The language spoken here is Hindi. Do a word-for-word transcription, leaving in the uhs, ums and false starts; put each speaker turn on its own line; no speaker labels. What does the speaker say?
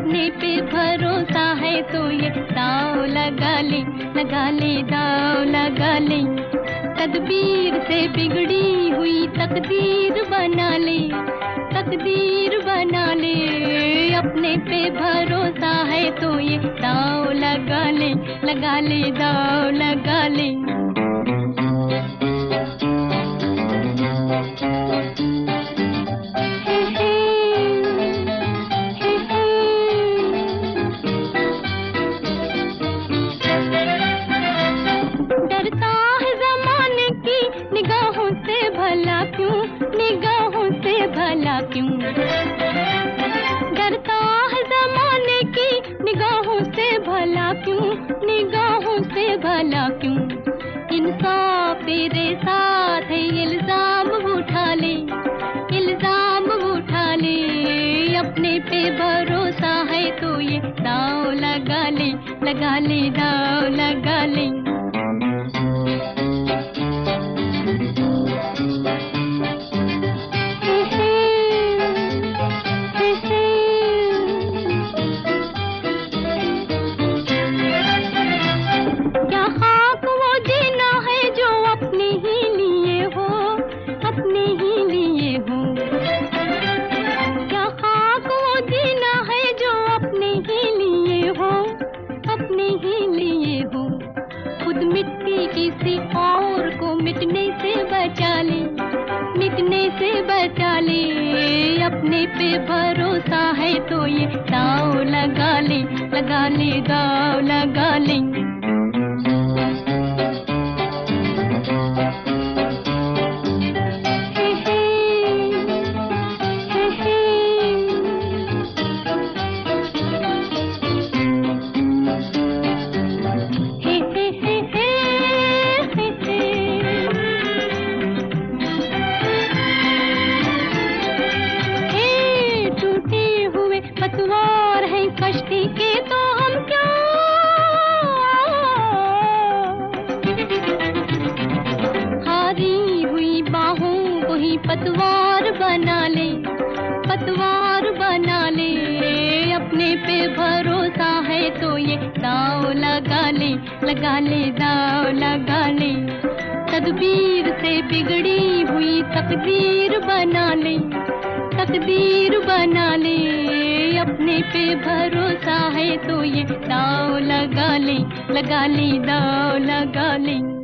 अपने पे भरोसा है तो ये दाव लगा ले, लगा ले दाव लगा ले। तदबीर से बिगड़ी हुई तकदीर बना ले, तकदीर बना ले। अपने पे भरोसा है तो ये दाव लगा ले, लगा ले दाव लगा ले। डरता है ज़माने की निगाहों से भला क्यों, निगाहों से भला क्यों। डरता है ज़माने की निगाहों से भला क्यों, निगाहों से भला क्यों। इंसाफ तेरे साथ है इल्जाम उठा ले, इल्जाम उठा ले। अपने पे भरोसा है तो ये दाव लगा ले, लगा ले दाव लगा ले। क्या खाक वो जीना है जो अपने ही लिए हो, अपने ही लिए हो। क्या खाक वो जीना है जो अपने ही लिए हो, अपने ही लिए हो। खुद मिट्टी किसी और को मिटने से बचा ले, मिटने से बचा ले। अपने पे भरोसा है तो ये दाव लगा ले, लगा ले दाव लगा ले। पतवार है कश्ती के तो हम क्या, हारी हुई बाहों को ही पतवार बना ले, पतवार बना ले। अपने पे भरोसा है तो ये दाव लगा ले, लगा ले दाव लगा ले। तदबीर से बिगड़ी हुई तकदीर बना ले, तकदीर बना ले। अपने पे भरोसा है तो ये दाव लगा ले, लगा ले दाव लगा ले।